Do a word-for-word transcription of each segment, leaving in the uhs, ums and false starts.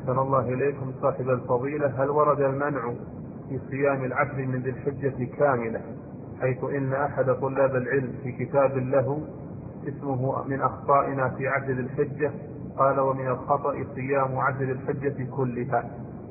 أحسن الله إليكم صاحب الفضيلة، هل ورد المنع في صيام العشر من ذي الحجة كاملة، حيث إن أحد طلاب العلم في كتاب له اسمه من أخطائنا في عشر ذي الحجة قال ومن الخطأ صيام عشر ذي الحجة كلها؟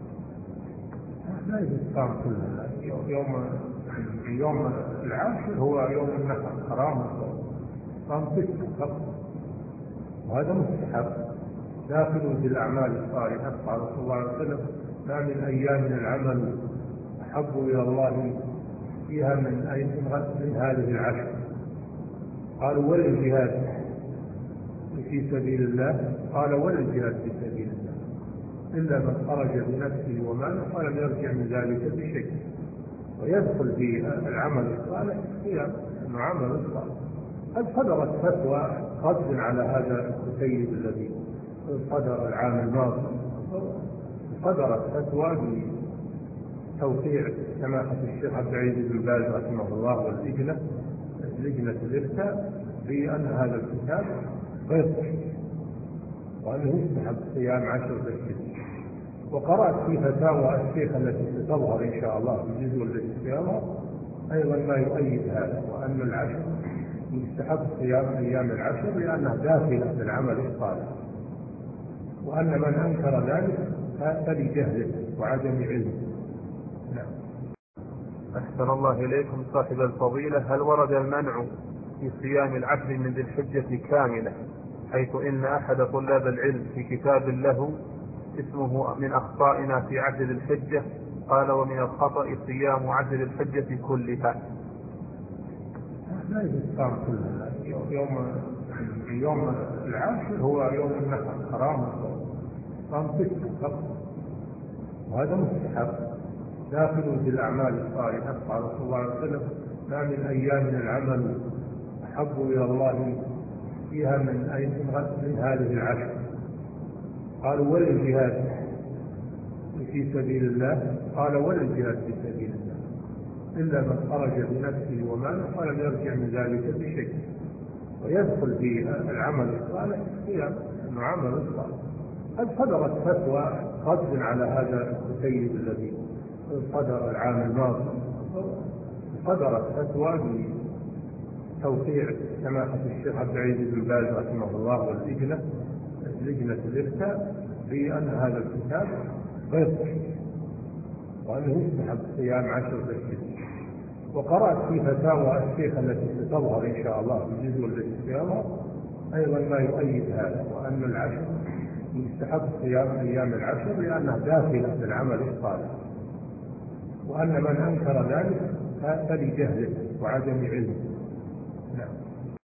لا يصام كلها. يوم يوم العاشر هو يوم النحر حرام صام ستة فقط، وهذا مستحب داخل في الأعمال الصالحة. قال صلى الله عليه وسلم ما من أيام العمل أحب إلى الله فيها من أي من هذه العشر. قالوا ولا الجهاد في سبيل الله؟ قال ولا الجهاد في سبيل الله إلا من خرج بنفسه وماله فلم يرجع من ذلك بشيء. ويدخل في العمل الصالح صيام انه عمل صالح. قد صدرت فتوى رد على هذا التسيب الذي صدر العام الماضي، صدرت فتوى بتوقيع سماحة الشيخ عبد العزيز بن باز رحمه الله واللجنة لجنة الإفتاء بأن هذا الكتاب غير صحيح وأنه يستحب صيام عشر ذي الحجة. وقرأت في فتاوى الشيخ التي ستظهر إن شاء الله في الجزء الذي سيظهر أيضا ما يؤيد هذا، وأن العشر يستحب صيام أيام العشر لأنها داخلة في العمل الصالح، وأن من أنكر ذلك فلجهله وعدم علمه. نعم. أحسن الله إليكم صاحب الفضيلة، هل ورد المنع في صيام العشر من ذي الحجة كاملة، حيث إن أحد طلاب العلم في كتاب له اسمه من أخطائنا في عشر ذي الحجة قال ومن الخطأ صيام عشر ذي الحجة كلها؟ لا يصام كلها. يوم يوم العاشر هو يوم النحر حرام صام ستة فقط، وهذا مستحب داخل في الأعمال الصالحة. قال صلى الله عليه وسلم ما من أيام العمل أحب إلى الله فيها من أي من هذه العشر. قالوا ولا الجهاد في سبيل الله؟ قال ولا الجهاد في سبيل الله إلا من خرج بنفسه وماله فلم يرجع من ذلك بشيء. ويدخل في العمل الصالح صيام انه عمل صالح. قد صدرت فتوى رد على هذا التسيب الذي صدر العام الماضي، صدرت فتوى بتوقيع سماحة الشيخ عبد العزيز بن باز رحمه الله واللجنة لجنة الإفتاء بأن هذا الكتاب غير صحيح وأنه يستحب صيام عشر ذي الحجة. وقرأت في فتاوى الشيخ التي ستظهر إن شاء الله في الجزء الذي سيظهر أيضا ما يؤيد هذا، وأن العشر يستحب صيام أيام العشر لأنها داخلة في العمل الصالح، وأن من أنكر ذلك فلجهله وعدم علمه. نعم.